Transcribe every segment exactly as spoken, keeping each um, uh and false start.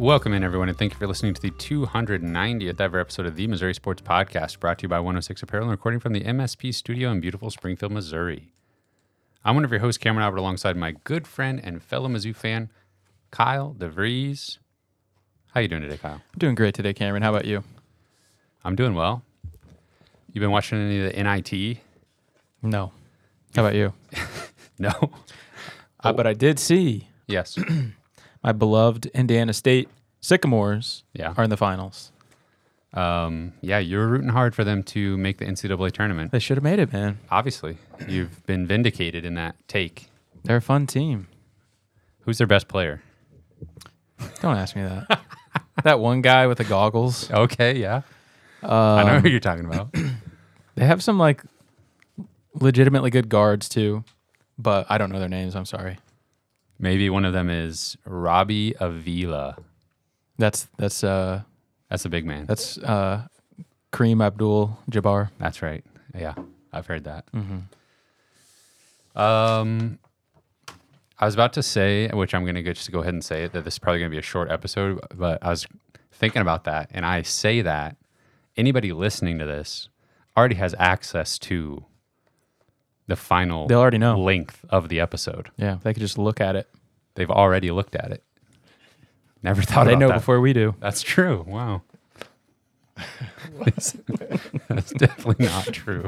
Welcome in, everyone, and thank you for listening to the two hundred ninetieth ever episode of the Missouri Sports Podcast, brought to you by one oh six Apparel and recording from the M S P studio in beautiful Springfield, Missouri. I'm one of your hosts, Cameron Albert, alongside my good friend and fellow Mizzou fan, Kyle DeVries. How you doing today, Kyle? I'm doing great today, Cameron. How about you? I'm doing well. You been watching any of the N I T? No. How about you? No. Uh, but I did see Yes. my beloved Indiana State Sycamores Yeah. are in the finals. Um, yeah, you were rooting hard for them to make the N C double A tournament. They should have made it, man. Obviously, you've been vindicated in that take. They're a fun team. Who's their best player? Don't ask me that. That one guy with the goggles. Okay, yeah. Um, I know who you're talking about. They have some like legitimately good guards too, but I don't know their names. I'm sorry. Maybe one of them is Robbie Avila. That's that's uh That's a big man. that's uh Kareem Abdul-Jabbar. That's right. Yeah, I've heard that. Mm-hmm. Um, I was about to say, which I'm going to just go ahead and say it, that this is probably going to be a short episode, but I was thinking about that, and I say that anybody listening to this already has access to the final They'll already know. length of the episode. Yeah, they could just look at it. They've already looked at it. Never thought They about know that. before we do. That's true. Wow. That's definitely not true.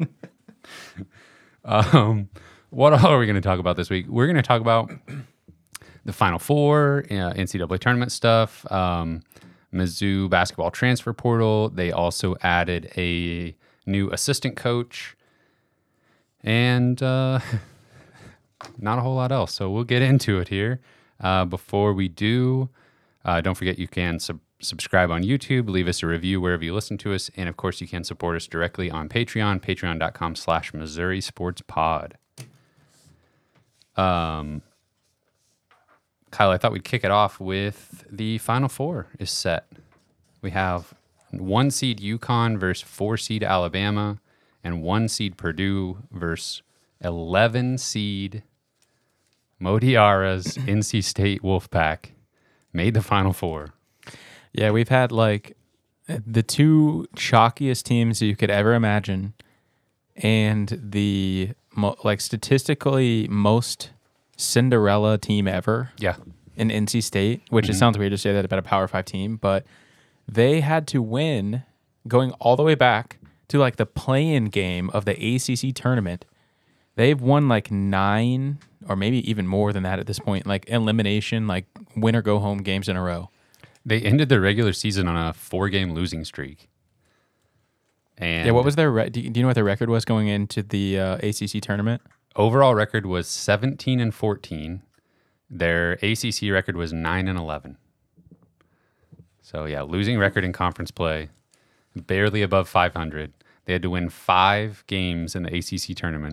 um, what all are we going to talk about this week? We're going to talk about the Final Four, uh, N C double A tournament stuff, um, Mizzou basketball transfer portal. They also added a new assistant coach, and uh, not a whole lot else. So we'll get into it here. Uh, before we do, uh, don't forget you can sub- subscribe on YouTube, leave us a review wherever you listen to us, and of course you can support us directly on Patreon, patreon.com slash Missouri Sports Pod. Um, Kyle, I thought we'd kick it off with the Final Four is set. We have one seed UConn versus four seed Alabama, and one seed Purdue versus eleven seed Modiara's N C State Wolfpack made the Final Four. Yeah, we've had like the two chalkiest teams you could ever imagine, and the mo- like statistically most Cinderella team ever Yeah. in N C State, which Mhm. it sounds weird to say that about a Power Five team, but they had to win going all the way back to like the play-in game of the A C C tournament. They've won like nine or maybe even more than that at this point, like elimination, like win or go home games in a row. They ended their regular season on a four-game losing streak. And Yeah, what was their? Re- do, you, do you know what their record was going into the uh, A C C tournament? overall record was seventeen and fourteen. Their A C C record was nine and eleven. So yeah, losing record in conference play, barely above five hundred. They had to win five games in the A C C tournament,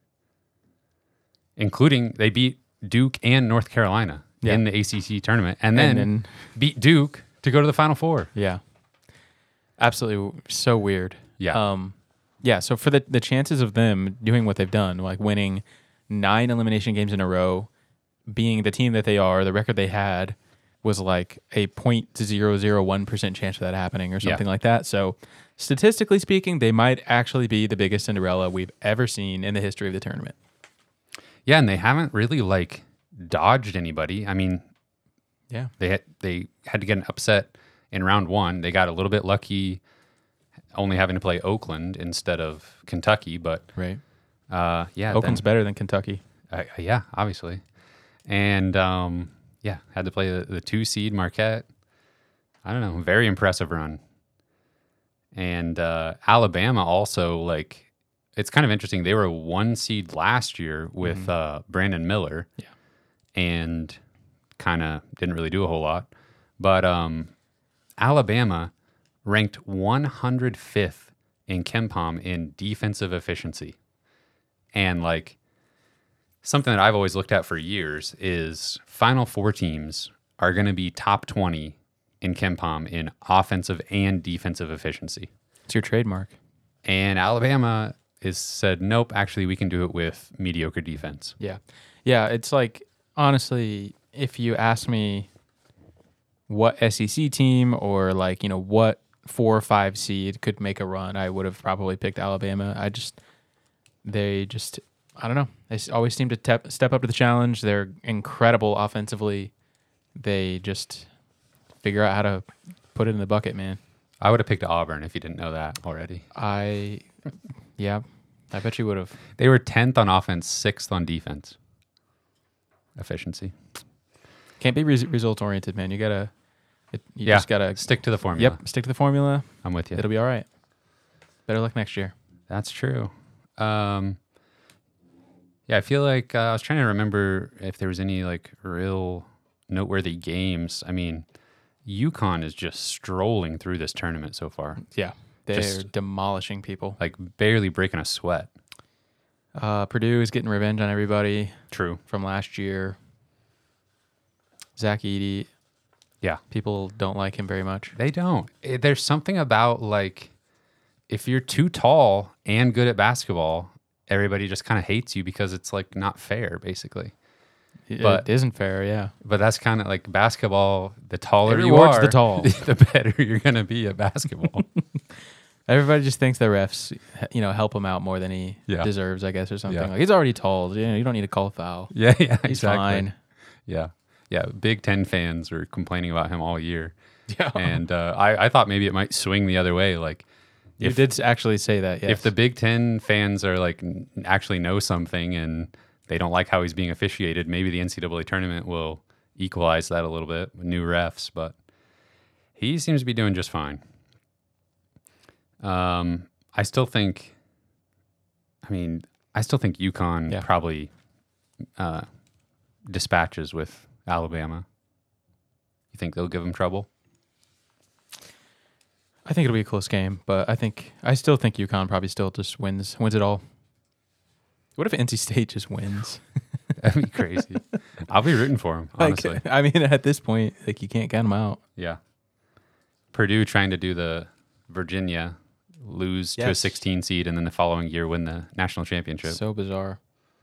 including they beat Duke and North Carolina Yeah. in the A C C tournament, and then, And then- beat Duke to go to the Final Four. Yeah, absolutely so weird. Yeah. Um, yeah. So for the the chances of them doing what they've done, like winning nine elimination games in a row, being the team that they are, the record they had was like a point zero zero one percent chance of that happening or something Yeah. like that. So statistically speaking, they might actually be the biggest Cinderella we've ever seen in the history of the tournament. Yeah, and they haven't really like dodged anybody. I mean, Yeah. They had, they had to get an upset in round one. They got a little bit lucky only having to play Oakland instead of Kentucky, but Right. uh, yeah. Oakland's then, better than Kentucky. uh, yeah, obviously. And um, yeah, had to play the, the two seed Marquette. I don't know, very impressive run. And uh, Alabama also, like, it's kind of interesting. They were a one seed last year with Mhm. uh, Brandon Miller. Yeah. And kind of didn't really do a whole lot. But um, Alabama ranked one hundred fifth in KenPom in defensive efficiency. And like something that I've always looked at for years is Final Four teams are going to be top twenty in KenPom in offensive and defensive efficiency. It's your trademark. And Alabama is said, nope, actually we can do it with mediocre defense. Yeah. Yeah. It's like, honestly, if you ask me what S E C team or like, you know, what four or five seed could make a run, I would have probably picked Alabama. I just, they just, I don't know. They s- always seem to tep- step up to the challenge. They're incredible offensively. They just figure out how to put it in the bucket, man. I would have picked Auburn if you didn't know that already. I, yeah, I bet you would have. They were tenth on offense, sixth on defense. Efficiency. Can't be res- result oriented, man. You gotta, it, you Yeah. just gotta Stick to the formula. Yep, stick to the formula. I'm with you. It'll be all right. Better luck next year. That's true. Um, yeah, I feel like uh, I was trying to remember if there was any like real noteworthy games. I mean, UConn is just strolling through this tournament so far, Yeah, they're Just- demolishing people. like barely breaking a sweat. Uh, Purdue is getting revenge on everybody True. from last year. Zach Edey, Yeah, people don't like him very much. they don't. Eh, There's something about like if you're too tall and good at basketball, everybody just kind of hates you because it's like not fair, basically. It- But- it isn't fair, yeah. But that's kind of like basketball. The taller It you rewards are, the tall. the better you're gonna be at basketball. Everybody just thinks the refs, you know, help him out more than he Yeah. deserves, I guess, or something. Yeah. Like he's already tall. You know, you don't need to call a foul. yeah, yeah, He's exactly. fine. Yeah, yeah. Big Ten fans are complaining about him all year, Yeah. and uh, I, I thought maybe it might swing the other way. Like You if did s- actually say that, yes. if the Big Ten fans are like n- actually know something and they don't like how he's being officiated, maybe the N C double A tournament will equalize that a little bit with new refs. But he seems to be doing just fine. Um, I still think. I mean, I still think UConn Yeah. probably uh, dispatches with Alabama. You think they'll give him trouble? I think it'll be a close game, but I think I still think UConn probably still just wins wins it all. What if N C State just wins? That'd be crazy. I'll be rooting for him, honestly. Like, I mean, at this point, like you can't count them out. Yeah. Purdue trying to do the Virginia, lose to a Yes. sixteen seed, and then the following year win the national championship. So bizarre.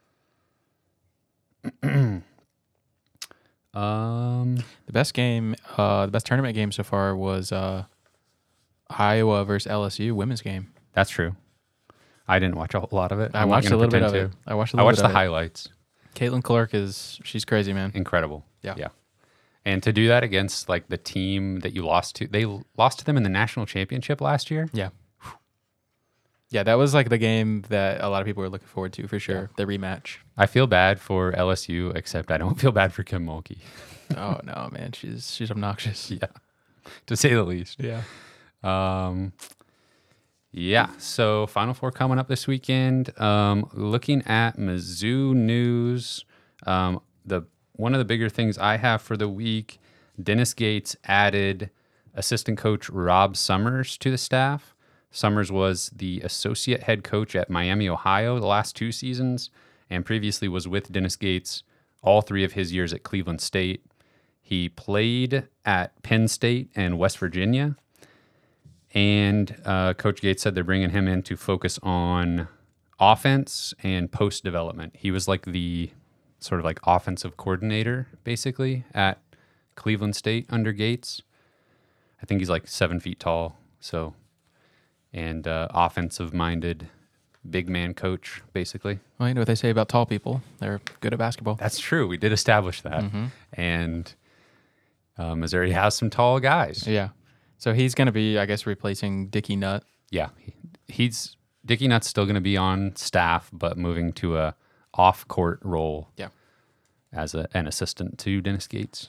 um, The best game, uh, the best tournament game so far was uh, Iowa versus L S U women's game. that's true. I didn't watch a whole lot of it. I I'm not watched a gonna little bit of pretend it. I watched a to. I little watched bit the of it. highlights. Caitlin Clark is she's crazy, man. Incredible. Yeah. Yeah. And to do that against like the team that you lost to, they lost to them in the national championship last year. Yeah. Yeah, that was like the game that a lot of people were looking forward to for sure. The rematch. I feel bad for L S U, except I don't feel bad for Kim Mulkey, Oh no, man, she's she's obnoxious. yeah, to say the least. Yeah. Um, yeah. So Final Four coming up this weekend. Um, looking at Mizzou news, um, the one of the bigger things I have for the week, Dennis Gates added assistant coach Rob Summers to the staff. Summers was the associate head coach at Miami, Ohio, the last two seasons, and previously was with Dennis Gates all three of his years at Cleveland State. He played at Penn State and West Virginia. And uh, Coach Gates said they're bringing him in to focus on offense and post development. He was like the sort of like offensive coordinator, basically, at Cleveland State under Gates. I think he's like seven feet tall, so and uh, offensive minded, big man coach, basically. Well, you know what they say about tall people? They're good at basketball. That's true. We did establish that, and uh, Missouri has some tall guys. Yeah. So he's going to be, I guess, replacing Dickie Nutt. Yeah, he, he's Dickie Nutt's still going to be on staff, but moving to a off court role. Yeah. As a, an assistant to Dennis Gates.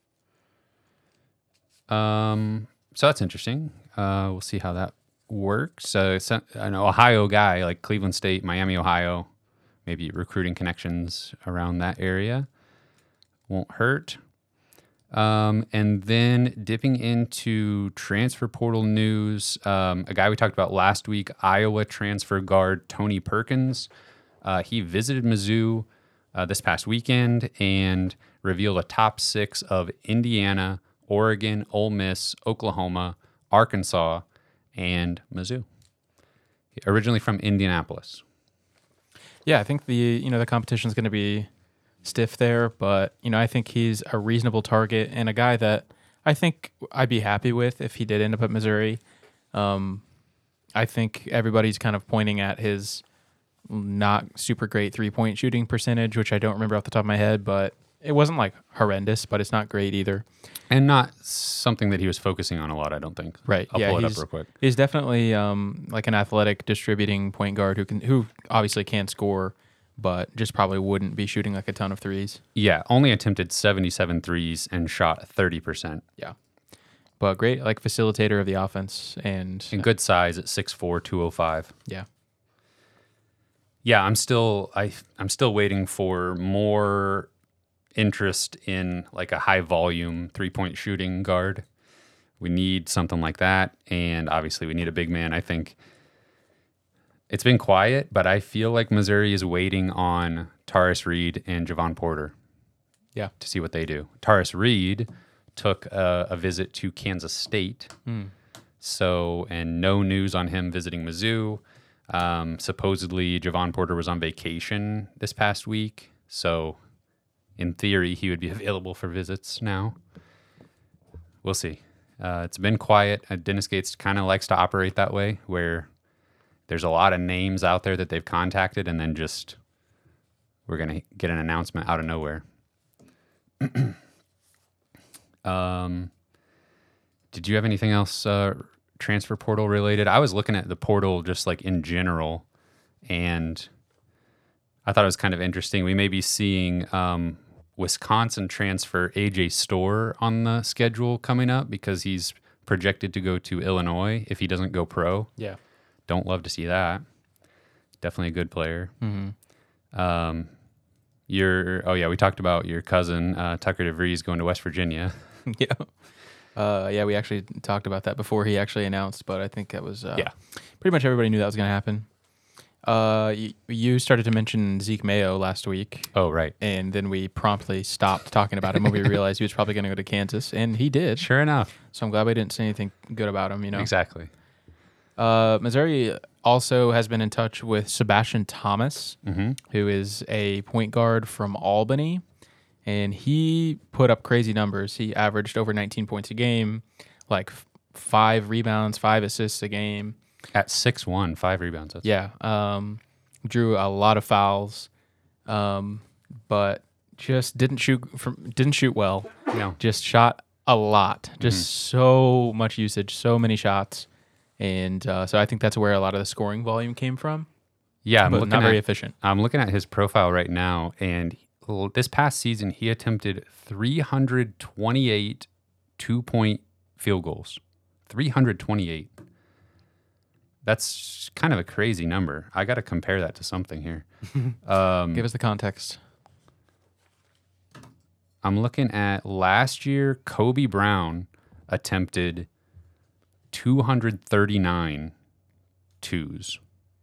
Um, so that's interesting. Uh, we'll see how that works. Uh, it's a- an Ohio guy like Cleveland State, Miami, Ohio, maybe recruiting connections around that area won't hurt. Um, and then dipping into transfer portal news, um, a guy we talked about last week, Iowa transfer guard Tony Perkins. Uh, he visited Mizzou uh, this past weekend and revealed a top six of Indiana, Oregon, Ole Miss, Oklahoma, Arkansas, and Mizzou. Originally from Indianapolis. Yeah, I think the you know the competition is going to be stiff there, but you know I think he's a reasonable target and a guy that I think I'd be happy with if he did end up at Missouri. Um, I think everybody's kind of pointing at his not super great three-point shooting percentage, which I don't remember off the top of my head, but it wasn't like horrendous, but it's not great either. And not something that he was focusing on a lot, I don't think. Right. I'll yeah, pull it he's, up real quick. He's definitely um, like an athletic distributing point guard who can, who obviously can score, but just probably wouldn't be shooting like a ton of threes. Yeah, only attempted seventy-seven threes and shot thirty percent. Yeah. But great, like facilitator of the offense and And good size at six four, two oh five. yeah. Yeah, I'm still I I'm still waiting for more interest in like a high volume three-point shooting guard. We need something like that, and obviously we need a big man. I think it's been quiet, but I feel like Missouri is waiting on Taurus Reed and Javon Porter. Yeah. To see what they do. Taurus Reed took a, a visit to Kansas State. Mm. So, and no news on him visiting Mizzou. Um, supposedly, Javon Porter was on vacation this past week. So, in theory, he would be available for visits now. We'll see. Uh, it's been quiet. Uh, Dennis Gates kind of likes to operate that way, where there's a lot of names out there that they've contacted, and then just we're going to get an announcement out of nowhere. um, did you have anything else uh, transfer portal related? I was looking at the portal just like in general, and I thought it was kind of interesting. We may be seeing um, Wisconsin transfer A J Storr on the schedule coming up because he's projected to go to Illinois if he doesn't go pro. Yeah. Don't love to see that. Definitely a good player. Mm-hmm. Um, your oh yeah, we talked about your cousin uh, Tucker DeVries going to West Virginia. yeah. Uh, yeah, we actually talked about that before he actually announced, but I think that was uh, Yeah. pretty much everybody knew that was going to happen. Uh, you, you started to mention Zeke Mayo last week, Oh right, and then we promptly stopped talking about him when we realized he was probably going to go to Kansas, and he did. sure enough, So I'm glad we didn't say anything good about him. You know, exactly. Uh, Missouri also has been in touch with Sebastian Thomas, Mm-hmm. who is a point guard from Albany, and he put up crazy numbers. He averaged over nineteen points a game, like f- five rebounds, five assists a game. At six one, five rebounds. That's Yeah, um, drew a lot of fouls, um, but just didn't shoot from didn't shoot well. no. Just shot a lot, just so much usage, so many shots, and uh, so I think that's where a lot of the scoring volume came from. Yeah, I'm but looking not very at efficient. I'm looking at his profile right now, and l- this past season he attempted three hundred twenty-eight two-point field goals. three hundred twenty-eight. That's kind of a crazy number. I got to compare that to something here. Um, Give us the context. I'm looking at last year, Kobe Brown attempted two hundred thirty-nine twos.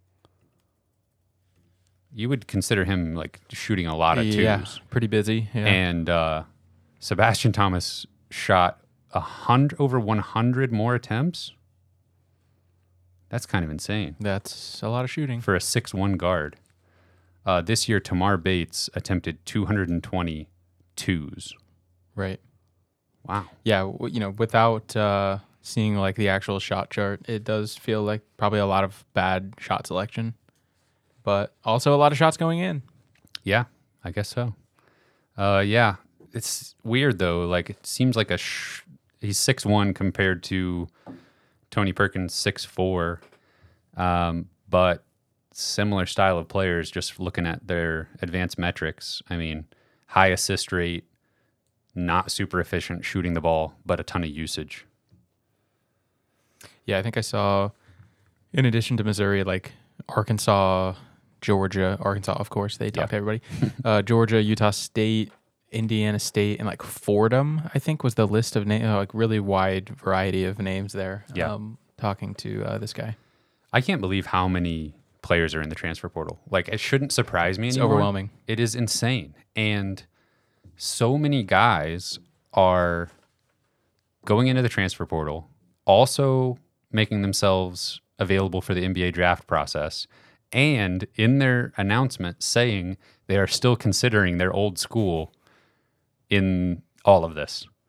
You would consider him like shooting a lot of Yeah, twos. pretty busy. Yeah. And uh, Sebastian Thomas shot a hundred over one hundred more attempts. That's kind of insane That's a lot of shooting. for a six one guard. Uh, this year, Tamar Bates attempted two hundred twenty twos. Right. Wow. Yeah, w- you know, without uh, seeing like the actual shot chart, it does feel like probably a lot of bad shot selection, but also a lot of shots going in. Yeah, I guess so. Uh, yeah, it's weird though. Like it seems like a sh- he's six one compared to Tony Perkins six four, um, but similar style of players. Just looking at their advanced metrics, I mean, high assist rate, not super efficient shooting the ball, but a ton of usage. Yeah, I think I saw, in addition to Missouri, like Arkansas, Georgia, Arkansas, of course, they talk Yeah. to everybody. uh, Georgia, Utah State, Indiana State, and like Fordham, I think was the list of names, like really wide variety of names there. Yeah. Um, talking to uh, this guy. I can't believe how many players are in the transfer portal. Like it shouldn't surprise me It's anymore. overwhelming. It is insane. And so many guys are going into the transfer portal, also making themselves available for the N B A draft process, and in their announcement saying they are still considering their old school in all of this.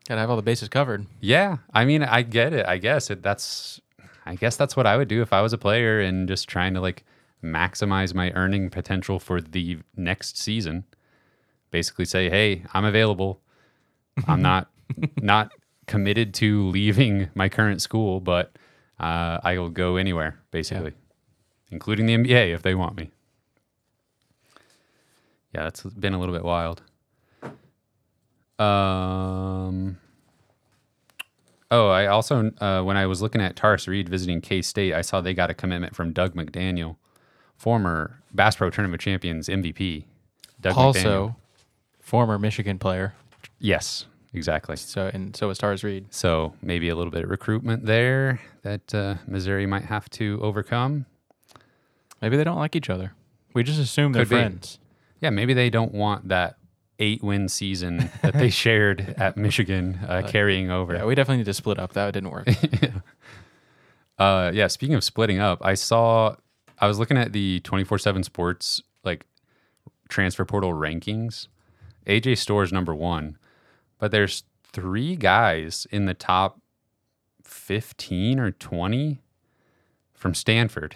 Gotta have all the bases covered. Yeah, I mean, I get it. I guess it, that's, I guess that's what I would do if I was a player and just trying to like maximize my earning potential for the next season. Basically, say, hey, I'm available. I'm not not committed to leaving my current school, but uh, I will go anywhere, basically, yeah. including the N B A if they want me. Yeah, that's been a little bit wild. Um. Oh, I also, uh, when I was looking at Taurus Reed visiting K-State, I saw they got a commitment from Doug McDaniel, former Bass Pro Tournament Champions M V P. Doug also, McDaniel. Former Michigan player. Yes, exactly. So and so is Taurus Reed. So maybe a little bit of recruitment there that uh, Missouri might have to overcome. Maybe they don't like each other. We just assume they're Could be. friends. Yeah, maybe they don't want that eight-win season that they shared at Michigan uh, uh, carrying over. Yeah, we definitely need to split up. That didn't work. yeah. Uh, yeah, speaking of splitting up, I saw, I was looking at the twenty-four seven Sports like transfer portal rankings. A J Storr's number one, but there's three guys in the top fifteen or twenty from Stanford.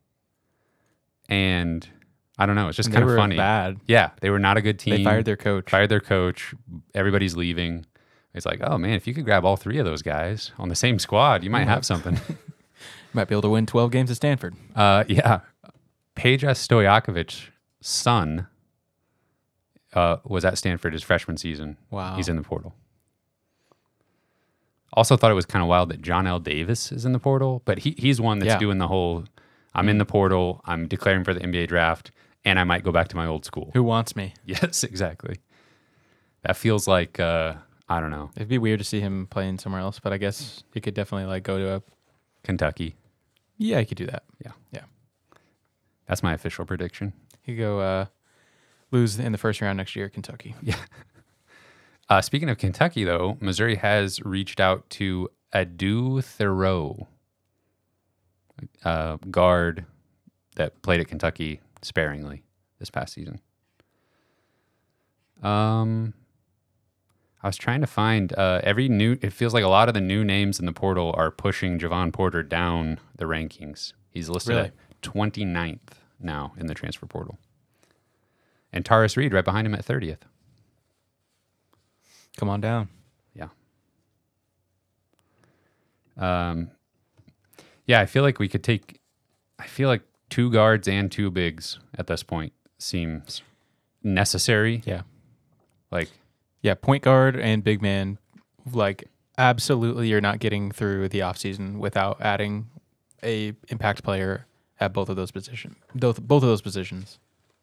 And I don't know, it's just they kind of were funny. Bad. Yeah, they were not a good team. They fired their coach. Fired their coach. Everybody's leaving. It's like, oh man, if you could grab all three of those guys on the same squad, you might have something. Might be able to win twelve games at Stanford. Uh, yeah. Peja Stojakovic's son uh, was at Stanford his freshman season. Wow. He's in the portal. Also thought it was kind of wild that John L. Davis is in the portal, but he he's one that's yeah. doing the whole, I'm mm. in the portal, I'm declaring for the N B A draft, and I might go back to my old school. Who wants me? Yes, exactly. That feels like, uh, I don't know. It'd be weird to see him playing somewhere else, but I guess he could definitely like go to a... Kentucky. Yeah, he could do that. Yeah. Yeah. That's my official prediction. He could go uh, lose in the first round next year at Kentucky. Yeah. Uh, speaking of Kentucky, though, Missouri has reached out to Adu Thoreau, uh, guard that played at Kentucky sparingly this past season. Um, I was trying to find uh, every new. It feels like a lot of the new names in the portal are pushing Javon Porter down the rankings. He's listed Really? at twenty-ninth now in the transfer portal, and Taurus Reed right behind him at thirtieth. Come on down. Yeah. Um. Yeah, I feel like we could take. I feel like two guards and two bigs at this point seems necessary. Yeah. Like. Yeah, point guard and big man, like absolutely you're not getting through the offseason without adding a impact player at both of those positions. Both both of those positions.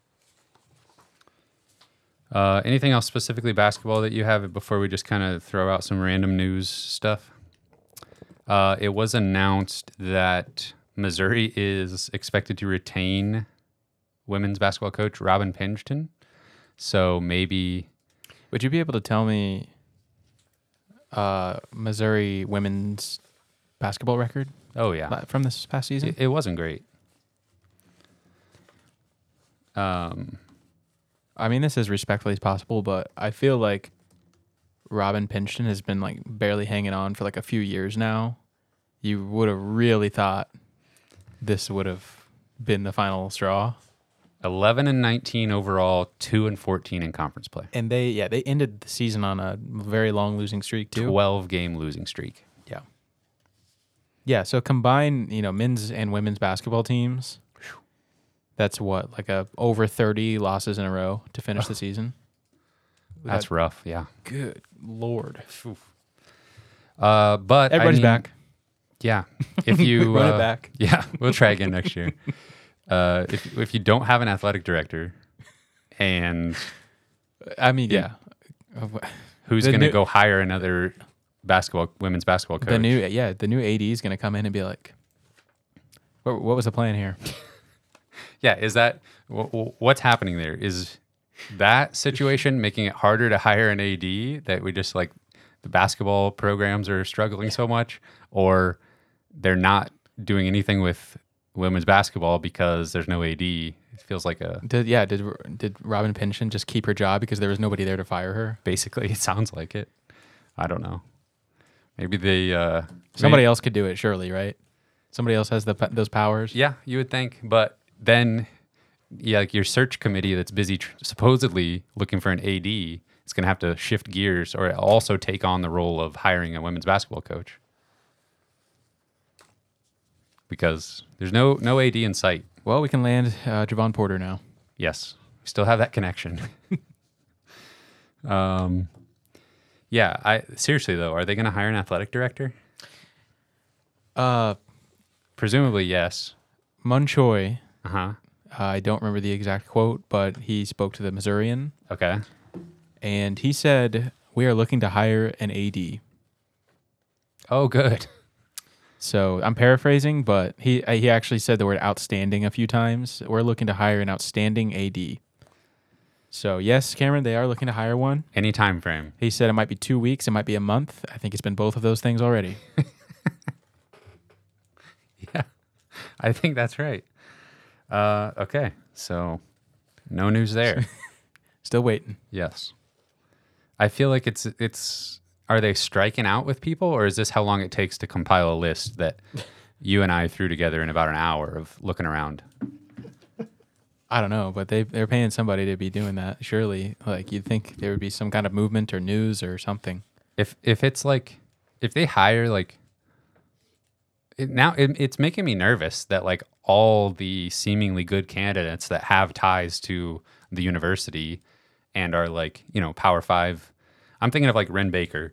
Uh, anything else specifically basketball that you have before we just kind of throw out some random news stuff? Uh, it was announced that Missouri is expected to retain women's basketball coach Robin Pingeton. So maybe... Would you be able to tell me uh, Missouri women's basketball record? Oh, yeah. From this past season? It, it wasn't great. Um, I mean, this is respectfully as possible, but I feel like Robin Pingeton has been like barely hanging on for like a few years now. You would have really thought this would have been the final straw. eleven and nineteen overall, two and fourteen in conference play. And they, yeah, they ended the season on a very long losing streak too. twelve game losing streak. Yeah. Yeah. So combine, you know, men's and women's basketball teams. That's what, like a over thirty losses in a row to finish the season. That's that, rough. Yeah. Good Lord. Uh, but everybody's I mean, back. Yeah. If you run uh, it back. Yeah, we'll try again next year. Uh, if if you don't have an athletic director, and I mean, yeah, who's going to go hire another basketball women's basketball coach? The new, yeah, the new A D is going to come in and be like, "What, what was the plan here?" Yeah, is that w- what's happening there? Is that situation making it harder to hire an A D that we just like the basketball programs are struggling so much, or they're not doing anything with women's basketball because there's no A D? It feels like a did, yeah. Did did Robin Pingeton just keep her job because there was nobody there to fire her? Basically, it sounds like it. I don't know. Maybe they. Uh, Somebody maybe, else could do it, surely, right? Somebody else has the those powers. Yeah, you would think, but then, yeah, like your search committee that's busy tr- supposedly looking for an A D is going to have to shift gears or also take on the role of hiring a women's basketball coach because there's no no A D in sight. Well, we can land uh, Javon Porter now. Yes, we still have that connection. um, yeah. I seriously though, are they going to hire an athletic director? Uh, Presumably, yes. Mun Choi. Uh huh. Uh, I don't remember the exact quote, but he spoke to the Missourian, Okay. and he said, "We are looking to hire an A D." Oh, good. So I'm paraphrasing, but he uh, he actually said the word "outstanding" a few times. We're looking to hire an outstanding A D. So yes, Cameron, they are looking to hire one. Any time frame. He said it might be two weeks, it might be a month. I think it's been both of those things already. Yeah, I think that's right. Uh, okay, so no news there. Still waiting. Yes, I feel like it's it's. Are they striking out with people, or is this how long it takes to compile a list that you and I threw together in about an hour of looking around? I don't know, but they they're paying somebody to be doing that. Surely, like you'd think there would be some kind of movement or news or something. If if it's like if they hire like it, now it, it's making me nervous that like all the seemingly good candidates that have ties to the university and are like, you know, Power Five. I'm thinking of like Ren Baker.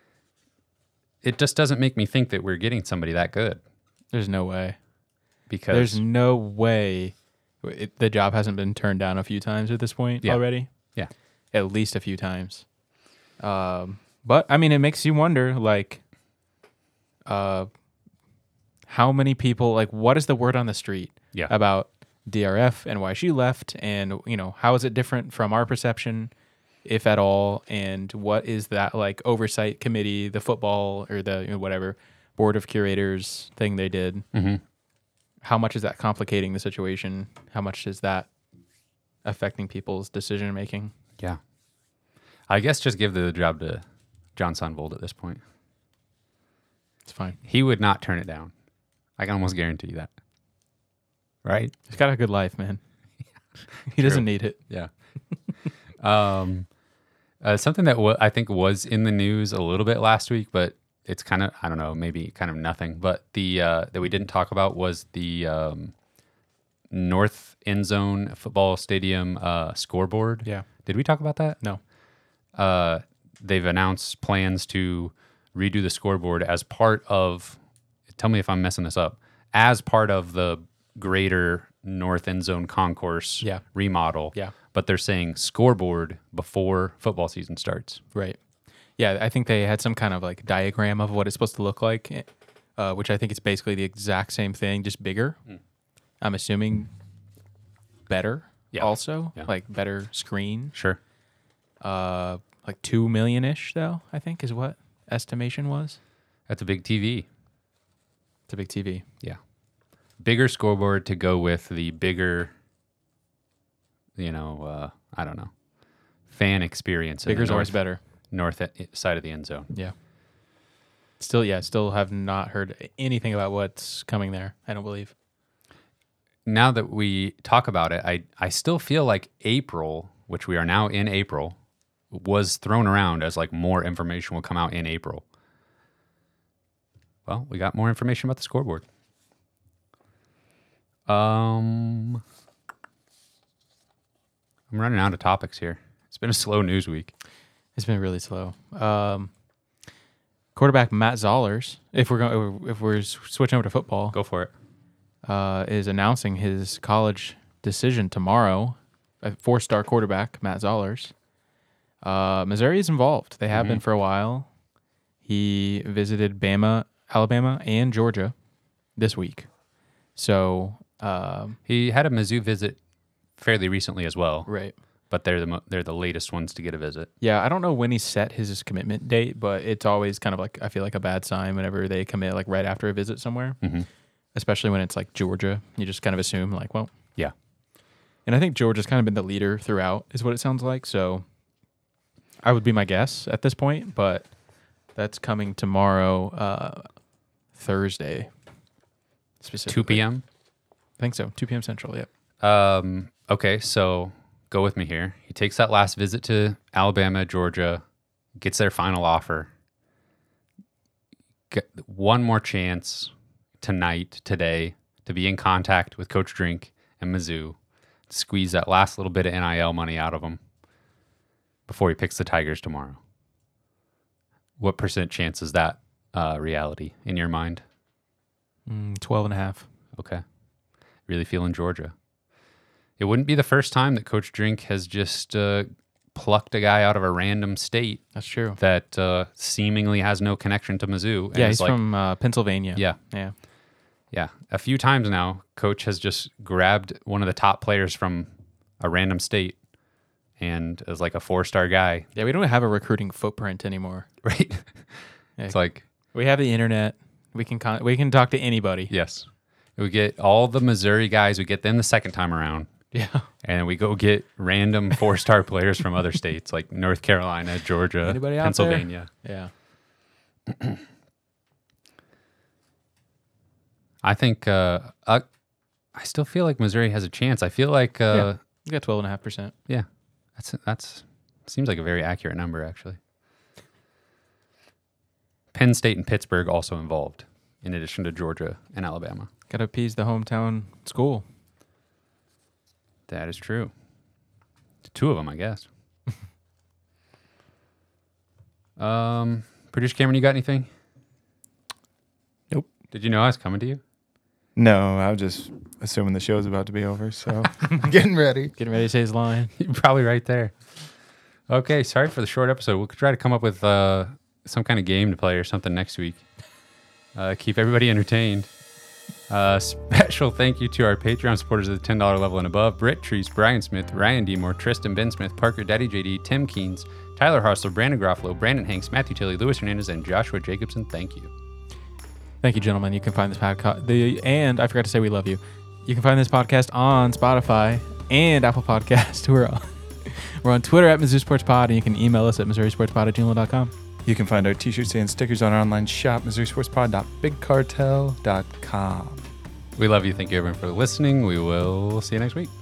It just doesn't make me think that we're getting somebody that good There's no way. because There's no way it, the job hasn't been turned down a few times at this point Yeah. already. Yeah. At least a few times. Um, but I mean, it makes you wonder, like, uh, how many people, like, what is the word on the street Yeah. about D R F and why she left, and you know, how is it different from our perception, if at all, and what is that like oversight committee, the football or the you know, whatever board of curators thing they did? Mm-hmm. How much is that complicating the situation? How much is that affecting people's decision making? Yeah. I guess just give the job to John Sunvold at this point. It's fine. He would not turn it down. I can almost guarantee you that. Right? He's got a good life, man. He doesn't need it. Yeah. um, uh, something that w- I think was in the news a little bit last week, but it's kind of, I don't know, maybe kind of nothing. But the uh, that we didn't talk about was the um, North End Zone Football Stadium uh, scoreboard. Yeah. Did we talk about that? No. Uh, they've announced plans to redo the scoreboard as part of, tell me if I'm messing this up, as part of the greater North End Zone concourse Yeah. remodel. Yeah. But they're saying scoreboard before football season starts. Right. Yeah, I think they had some kind of like diagram of what it's supposed to look like, uh, which I think it's basically the exact same thing, just bigger. Mm. I'm assuming better Yeah. also, Yeah. like better screen. Sure. Uh, like two million ish though, I think is what estimation was. That's a big T V. It's a big T V. Yeah. Bigger scoreboard to go with the bigger, you know, uh, I don't know, fan experience. in the Bigger's always north, better. north e- side of the end zone. Yeah. Still, yeah, still have not heard anything about what's coming there. I don't believe. Now that we talk about it, I, I still feel like April, which we are now in April, was thrown around as like more information will come out in April. Well, we got more information about the scoreboard. Um, I'm running out of topics here. It's been a slow news week. It's been really slow. Um, quarterback Matt Zollers, if we're going, if we're switching over to football, Go for it. uh, is announcing his college decision tomorrow. A four-star quarterback Matt Zollers. Uh, Missouri is involved. They have been for a while. He visited Bama, Alabama, and Georgia this week. So, um, He had a Mizzou visit fairly recently as well, right. but they're the mo- they're the latest ones to get a visit. Yeah, I don't know when he set his commitment date, but it's always kind of like, I feel like a bad sign whenever they commit like right after a visit somewhere, Mm-hmm. especially when it's like Georgia. You just kind of assume like, well, Yeah. and I think Georgia's kind of been the leader throughout is what it sounds like. So I would be my guess at this point, but That's coming tomorrow, uh, Thursday. Specifically. two p.m.? I think so. two p.m. Central, yep. Um, okay, so go with me here. He takes that last visit to Alabama, Georgia, gets their final offer. Get one more chance tonight, today, to be in contact with Coach Drink and Mizzou, to squeeze that last little bit of N I L money out of him before he picks the Tigers tomorrow. What percent chance is that uh, reality in your mind? Mm, twelve and a half. Okay. Really feeling Georgia. It wouldn't be the first time that Coach Drink has just uh, plucked a guy out of a random state That's true. that uh, seemingly has no connection to Mizzou. and Yeah, is he's like, from uh, Pennsylvania. Yeah, Yeah. yeah. A few times now, Coach has just grabbed one of the top players from a random state and is like a four-star guy. Yeah, we don't have a recruiting footprint anymore. Right? Yeah. It's like, We have the internet. We can con- we can talk to anybody. yes. We get all the Missouri guys, we get them the second time around. Yeah. And we go get random four-star players from other states like North Carolina, Georgia, Anybody out Pennsylvania. Yeah. I think uh, I, I still feel like Missouri has a chance. I feel like uh, Yeah. You got twelve and a half percent. yeah, that's that's seems like a very accurate number actually. Penn State and Pittsburgh also involved, in addition to Georgia and Alabama. Got to appease the hometown school. That is true. Two of them, I guess. um, Producer Cameron, you got anything? Nope. Did you know I was coming to you? No, I was just assuming the show's about to be over, so getting ready. Getting ready to say his line. You're probably right there. Okay, sorry for the short episode. We'll try to come up with uh, some kind of game to play or something next week. Uh, keep everybody entertained. Uh, special thank you to our Patreon supporters at the ten dollars level and above: Britt Treese, Brian Smith, Ryan Demore, Tristan Ben Smith, Parker Daddy J D, Tim Keynes, Tyler Harsler, Brandon Groffalo, Brandon Hanks, Matthew Tilley, Luis Hernandez, and Joshua Jacobson. Thank you. Thank you, gentlemen. You can find this podcast. The and I forgot to say we love you. You can find this podcast on Spotify and Apple Podcast. We're on, we're on Twitter at Mizzou Sports Pod, and you can email us at missouri sports pod at gmail dot com. You can find our t-shirts and stickers on our online shop, missouri sports pod dot big cartel dot com. We love you. Thank you, everyone, for listening. We will see you next week.